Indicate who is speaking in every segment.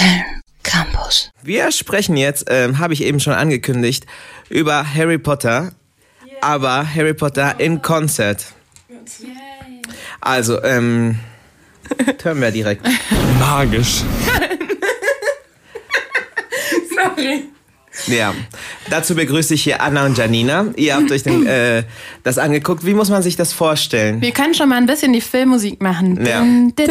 Speaker 1: Film Campus.
Speaker 2: Wir sprechen jetzt, habe ich eben schon angekündigt, über Harry Potter, aber Harry Potter in Konzert. Also, hören wir direkt.
Speaker 3: Magisch.
Speaker 1: Sorry.
Speaker 2: Ja, dazu begrüße ich hier Anna und Janina. Ihr habt euch das angeguckt. Wie muss man sich das vorstellen?
Speaker 1: Wir können schon mal ein bisschen die Filmmusik machen.
Speaker 2: Ja.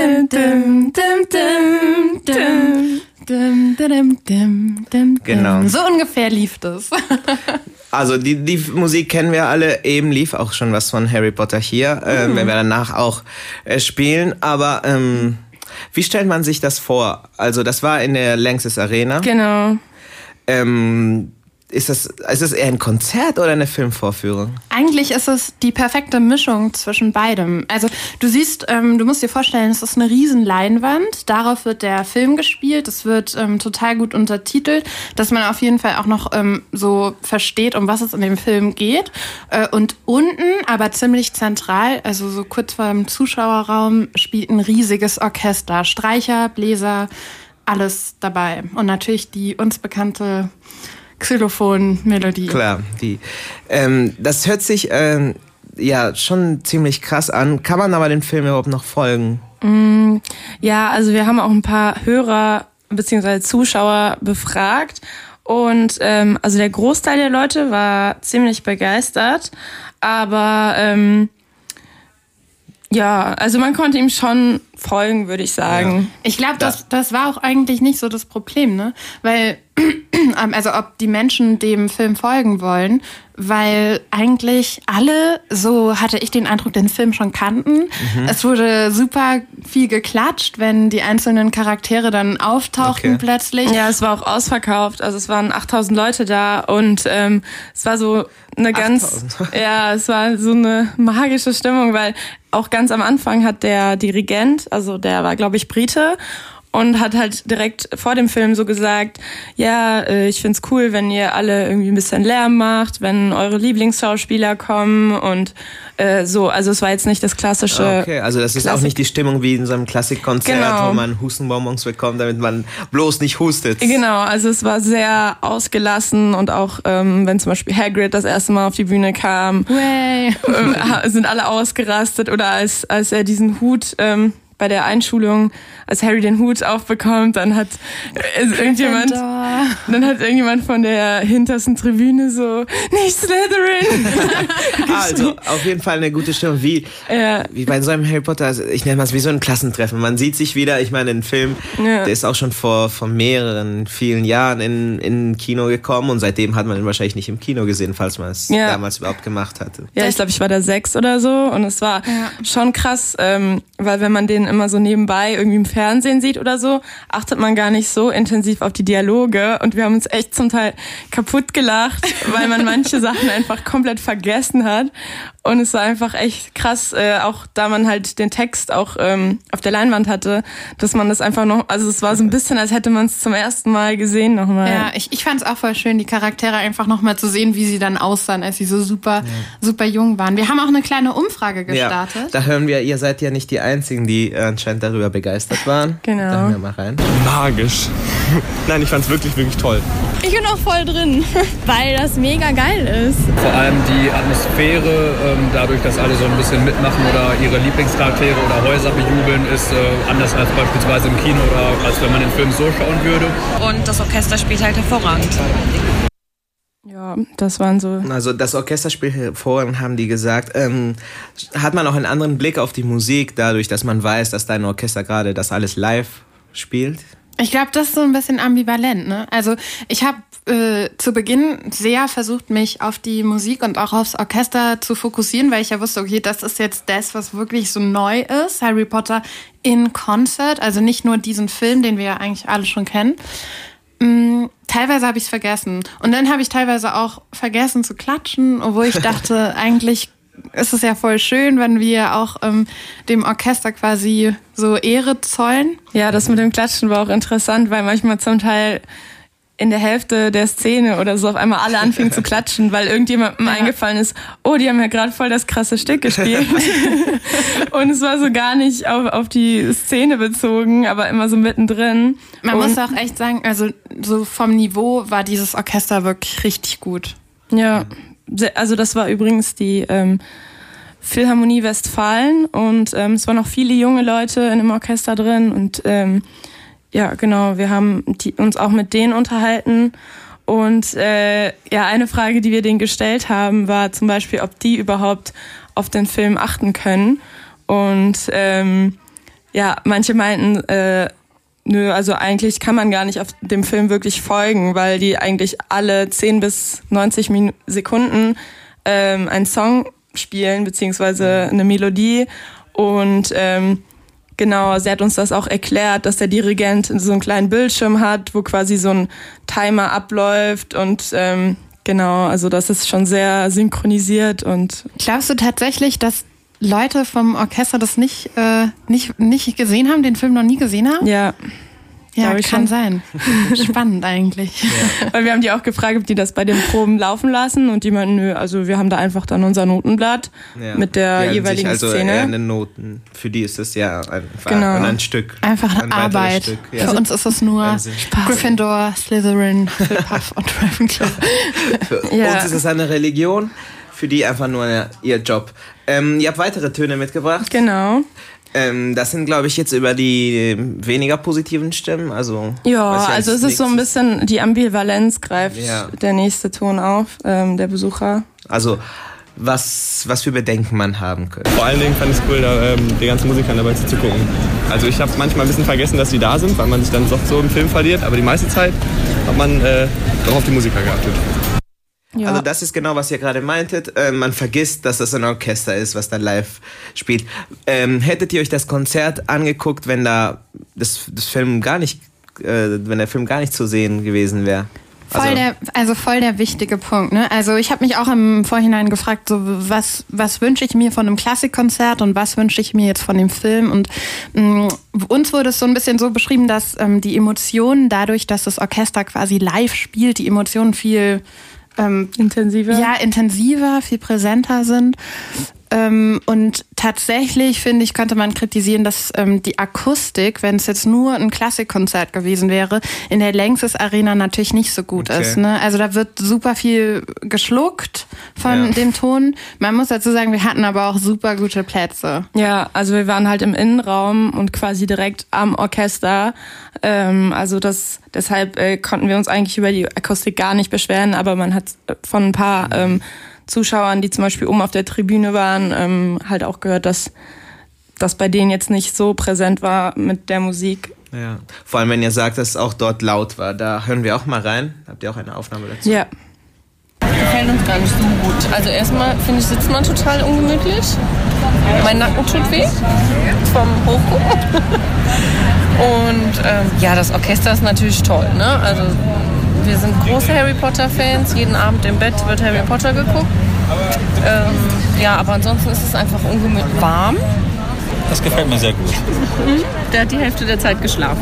Speaker 2: Genau.
Speaker 1: So ungefähr lief das.
Speaker 2: Also die Musik kennen wir alle. Eben lief auch schon was von Harry Potter hier. Wenn wir danach auch spielen. Aber wie stellt man sich das vor? Also das war in der Lanxess Arena.
Speaker 1: Genau.
Speaker 2: Ist es eher ein Konzert oder eine Filmvorführung?
Speaker 1: Eigentlich ist es die perfekte Mischung zwischen beidem. Also du siehst, du musst dir vorstellen, es ist eine riesen Leinwand. Darauf wird der Film gespielt. Es wird total gut untertitelt, dass man auf jeden Fall auch noch so versteht, um was es in dem Film geht. Und unten, aber ziemlich zentral, also so kurz vor dem Zuschauerraum, spielt ein riesiges Orchester. Streicher, Bläser, alles dabei. Und natürlich die uns bekannte Xylophon-Melodie.
Speaker 2: Klar, das hört sich ja schon ziemlich krass an. Kann man aber dem Film überhaupt noch folgen?
Speaker 4: Ja, also wir haben auch ein paar Hörer bzw. Zuschauer befragt und also der Großteil der Leute war ziemlich begeistert, aber ja, also man konnte ihm schon folgen, würde ich sagen.
Speaker 1: Ja. Ich glaube, das war auch eigentlich nicht so das Problem, ne? Weil, also ob die Menschen dem Film folgen wollen, weil eigentlich alle, so hatte ich den Eindruck, den Film schon kannten. Es wurde super viel geklatscht, wenn die einzelnen Charaktere dann auftauchten plötzlich.
Speaker 4: Ja, es war auch ausverkauft, also es waren 8000 Leute da und es war so eine es war so eine magische Stimmung, weil auch ganz am Anfang hat der Dirigent, also der war, glaube ich, Brite, und hat halt direkt vor dem Film so gesagt, ja, ich find's cool, wenn ihr alle irgendwie ein bisschen Lärm macht, wenn eure Lieblingsschauspieler kommen und so. Also es war jetzt nicht das klassische...
Speaker 2: Okay, also das ist auch nicht die Stimmung wie in so einem Klassikkonzert, wo man Hustenbonbons bekommt, damit man bloß nicht hustet.
Speaker 4: Genau, also es war sehr ausgelassen und auch wenn zum Beispiel Hagrid das erste Mal auf die Bühne kam, sind alle ausgerastet oder als er diesen Hut... bei der Einschulung, als Harry den Hut aufbekommt, dann hat irgendjemand von der hintersten Tribüne so, nicht Slytherin!
Speaker 2: Also auf jeden Fall eine gute Stimmung, wie bei so einem Harry Potter, also ich nenne es wie so ein Klassentreffen. Man sieht sich wieder, ich meine, ein Film, der ist auch schon vor vielen Jahren in Kino gekommen und seitdem hat man ihn wahrscheinlich nicht im Kino gesehen, falls man es damals überhaupt gemacht hatte.
Speaker 4: Ja, ich glaube, ich war da 6 oder so und es war schon krass, weil wenn man den immer so nebenbei irgendwie im Fernsehen sieht oder so, achtet man gar nicht so intensiv auf die Dialoge und wir haben uns echt zum Teil kaputt gelacht, weil man manche Sachen einfach komplett vergessen hat und es war einfach echt krass, auch da man halt den Text auch auf der Leinwand hatte, dass man das einfach noch, also es war so ein bisschen, als hätte man es zum ersten Mal gesehen nochmal.
Speaker 1: Ja, ich fand es auch voll schön, die Charaktere einfach nochmal zu sehen, wie sie dann aussahen, als sie so super jung waren. Wir haben auch eine kleine Umfrage gestartet.
Speaker 2: Ja, da hören wir, ihr seid ja nicht die Einzigen, die anscheinend darüber begeistert waren.
Speaker 4: Genau.
Speaker 2: Da hören wir mal rein.
Speaker 3: Magisch. Nein, ich fand's wirklich, wirklich toll.
Speaker 5: Ich bin auch voll drin, weil das mega geil ist.
Speaker 6: Vor allem die Atmosphäre, dadurch, dass alle so ein bisschen mitmachen oder ihre Lieblingscharaktere oder Häuser bejubeln, ist anders als beispielsweise im Kino oder als wenn man den Film so schauen würde.
Speaker 7: Und das Orchester spielt halt hervorragend.
Speaker 4: Ja, das waren so...
Speaker 2: Also das Orchester spielt hervorragend, haben die gesagt. Hat man auch einen anderen Blick auf die Musik, dadurch, dass man weiß, dass dein Orchester gerade das alles live spielt?
Speaker 1: Ich glaube, das ist so ein bisschen ambivalent, ne? Also ich habe zu Beginn sehr versucht, mich auf die Musik und auch aufs Orchester zu fokussieren, weil ich ja wusste, okay, das ist jetzt das, was wirklich so neu ist. Harry Potter in Concert, also nicht nur diesen Film, den wir ja eigentlich alle schon kennen. Teilweise habe ich es vergessen. Und dann habe ich teilweise auch vergessen zu klatschen, obwohl ich dachte, eigentlich ist es ja voll schön, wenn wir auch dem Orchester quasi so Ehre zollen.
Speaker 4: Ja, das mit dem Klatschen war auch interessant, weil manchmal zum Teil in der Hälfte der Szene oder so auf einmal alle anfingen zu klatschen, weil irgendjemandem eingefallen ist, oh, die haben ja gerade voll das krasse Stück gespielt. Und es war so gar nicht auf die Szene bezogen, aber immer so mittendrin.
Speaker 1: Man muss auch echt sagen, also so vom Niveau war dieses Orchester wirklich richtig gut.
Speaker 4: Ja, also das war übrigens die Philharmonie Westfalen und es waren noch viele junge Leute in dem Orchester drin und ja, genau, wir haben uns auch mit denen unterhalten und eine Frage, die wir denen gestellt haben, war zum Beispiel, ob die überhaupt auf den Film achten können und manche meinten, nö, also eigentlich kann man gar nicht auf dem Film wirklich folgen, weil die eigentlich alle 10 bis 90 Sekunden einen Song spielen, beziehungsweise eine Melodie und genau, sie hat uns das auch erklärt, dass der Dirigent so einen kleinen Bildschirm hat, wo quasi so ein Timer abläuft und genau, also das ist schon sehr synchronisiert und.
Speaker 1: Glaubst du tatsächlich, dass Leute vom Orchester das nicht gesehen haben, den Film noch nie gesehen haben?
Speaker 4: Ja.
Speaker 1: Ja, kann sein. Spannend eigentlich.
Speaker 4: Ja. Weil wir haben die auch gefragt, ob die das bei den Proben laufen lassen und die meinten, nö, also wir haben da einfach dann unser Notenblatt mit der jeweiligen
Speaker 2: also
Speaker 4: Szene.
Speaker 2: Eher eine Noten. Für die ist es ja einfach ein Stück.
Speaker 1: Einfach eine Arbeit. Stück. Ja. Für uns ist es nur Gryffindor, Slytherin, Hufflepuff und Ravenclaw.
Speaker 2: Für uns ist es eine Religion, für die einfach nur ihr Job. Ihr habt weitere Töne mitgebracht.
Speaker 4: Genau.
Speaker 2: Das sind, glaube ich, jetzt über die weniger positiven Stimmen. Also,
Speaker 4: also es ist so ein bisschen die Ambivalenz greift der nächste Ton auf, der Besucher.
Speaker 2: Also was für Bedenken man haben könnte.
Speaker 3: Vor allen Dingen fand ich es cool, da, die ganzen Musiker dabei zu gucken. Also ich habe manchmal ein bisschen vergessen, dass die da sind, weil man sich dann doch so im Film verliert. Aber die meiste Zeit hat man doch auf die Musiker geachtet.
Speaker 2: Ja. Also das ist genau, was ihr gerade meintet. Man vergisst, dass das ein Orchester ist, was da live spielt. Hättet ihr euch das Konzert angeguckt, wenn da wenn der Film gar nicht zu sehen gewesen wäre?
Speaker 1: Voll der wichtige Punkt, ne? Also ich habe mich auch im Vorhinein gefragt, so was wünsche ich mir von einem Klassikkonzert und was wünsche ich mir jetzt von dem Film? Und uns wurde es so ein bisschen so beschrieben, dass die Emotionen dadurch, dass das Orchester quasi live spielt, die Emotionen viel
Speaker 4: intensiver?
Speaker 1: Ja, intensiver, viel präsenter sind. Und tatsächlich, finde ich, könnte man kritisieren, dass die Akustik, wenn es jetzt nur ein Klassikkonzert gewesen wäre, in der Längstes Arena natürlich nicht so gut ist. Ne? Also da wird super viel geschluckt von dem Ton. Man muss dazu sagen, wir hatten aber auch super gute Plätze.
Speaker 4: Ja, also wir waren halt im Innenraum und quasi direkt am Orchester. Also deshalb konnten wir uns eigentlich über die Akustik gar nicht beschweren, aber man hat von ein paar Zuschauern, die zum Beispiel oben auf der Tribüne waren, halt auch gehört, dass das bei denen jetzt nicht so präsent war mit der Musik.
Speaker 2: Ja, vor allem wenn ihr sagt, dass es auch dort laut war. Da hören wir auch mal rein. Habt ihr auch eine Aufnahme dazu?
Speaker 4: Ja.
Speaker 8: Gefällt uns gar nicht so gut. Also erstmal finde ich, sitzt man total ungemütlich. Mein Nacken tut weh vom Hochgucken. Und das Orchester ist natürlich toll, ne? Also wir sind große Harry Potter-Fans. Jeden Abend im Bett wird Harry Potter geguckt. Aber ansonsten ist es einfach ungemütlich warm.
Speaker 9: Das gefällt mir sehr gut.
Speaker 8: Der hat die Hälfte der Zeit geschlafen.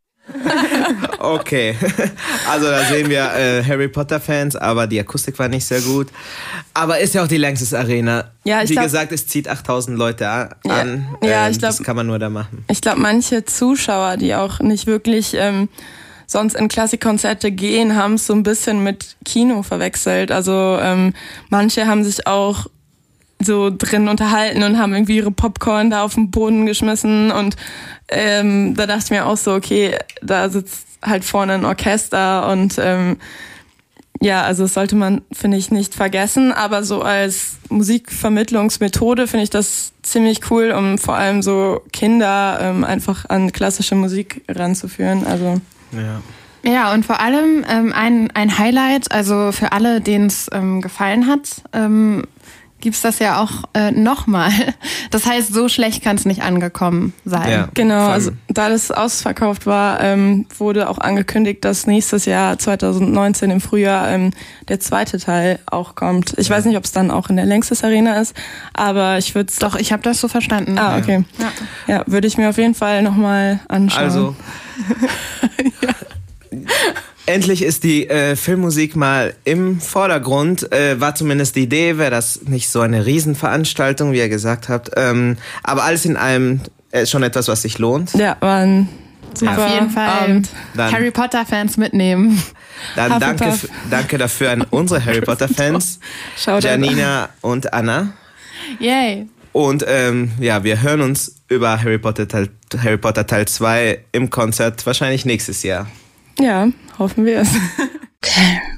Speaker 2: Okay, also da sehen wir Harry Potter-Fans, aber die Akustik war nicht sehr gut. Aber ist ja auch die Längstes Arena.
Speaker 4: Ja,
Speaker 2: Wie gesagt, es zieht 8000 Leute an.
Speaker 4: Ja, ich glaub,
Speaker 2: das kann man nur da machen.
Speaker 4: Ich glaube, manche Zuschauer, die auch nicht wirklich sonst in Klassikkonzerte gehen, haben es so ein bisschen mit Kino verwechselt. Also manche haben sich auch so drin unterhalten und haben irgendwie ihre Popcorn da auf den Boden geschmissen und da dachte ich mir auch so, okay, da sitzt halt vorne ein Orchester und also das sollte man, finde ich, nicht vergessen, aber so als Musikvermittlungsmethode finde ich das ziemlich cool, um vor allem so Kinder einfach an klassische Musik ranzuführen, also
Speaker 1: Ja, und vor allem ein Highlight, also für alle, denen es gefallen hat, gibt's das ja auch nochmal. Das heißt, so schlecht kann es nicht angekommen sein.
Speaker 2: Ja,
Speaker 4: genau, also da das ausverkauft war, wurde auch angekündigt, dass nächstes Jahr 2019 im Frühjahr der zweite Teil auch kommt. Ich weiß nicht, ob es dann auch in der Längstes Arena ist, aber ich würde es...
Speaker 1: Doch, ich habe das so verstanden.
Speaker 4: Ah, okay. Ja, würde ich mir auf jeden Fall nochmal anschauen.
Speaker 2: Also... Endlich ist die Filmmusik mal im Vordergrund. War zumindest die Idee, wäre das nicht so eine Riesenveranstaltung, wie ihr gesagt habt. Aber alles in allem schon etwas, was sich lohnt.
Speaker 4: Ja, war ein super
Speaker 1: Auf jeden Fall
Speaker 4: Abend.
Speaker 1: Harry Potter-Fans mitnehmen.
Speaker 2: Dann danke dafür an unsere Harry Potter-Fans, Janina und Anna.
Speaker 1: Yay.
Speaker 2: Und wir hören uns über Harry Potter Teil 2 im Konzert wahrscheinlich nächstes Jahr.
Speaker 4: Ja, hoffen wir es.
Speaker 10: Okay.